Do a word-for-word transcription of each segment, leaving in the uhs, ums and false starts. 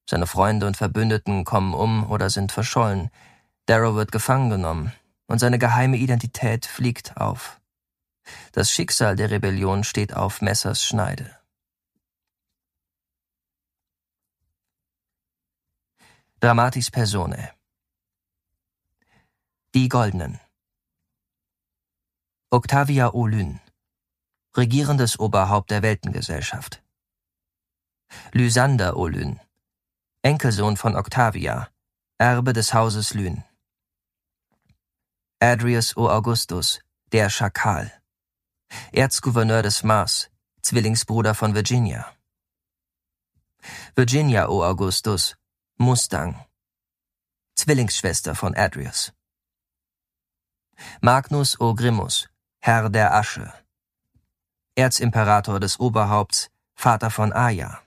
Seine Freunde und Verbündeten kommen um oder sind verschollen. Darrow wird gefangen genommen und seine geheime Identität fliegt auf. Das Schicksal der Rebellion steht auf Messers Schneide. Dramatis Personae. Die Goldenen. Octavia O'Lynn, regierendes Oberhaupt der Weltengesellschaft. Lysander O'Lynn, Enkelsohn von Octavia, Erbe des Hauses Lyn. Adrius O. Augustus, der Schakal, Erzgouverneur des Mars, Zwillingsbruder von Virginia. Virginia O. Augustus, Mustang, Zwillingsschwester von Adrius. Magnus O. Grimmus, Herr der Asche, Erzimperator des Oberhaupts, Vater von Aya.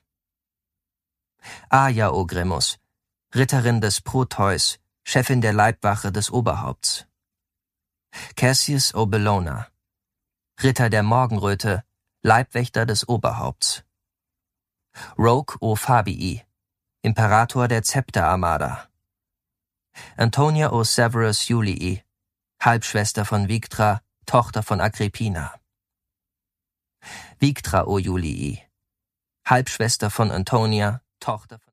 Aya O. Grimmus, Ritterin des Proteus, Chefin der Leibwache des Oberhaupts. Cassius O. Bellona, Ritter der Morgenröte, Leibwächter des Oberhaupts. Roque O. Fabii, Imperator der Zepter-Armada. Antonia O. Severus Julii, Halbschwester von Victra, Tochter von Agrippina. Victra O. Julii, Halbschwester von Antonia, Tochter von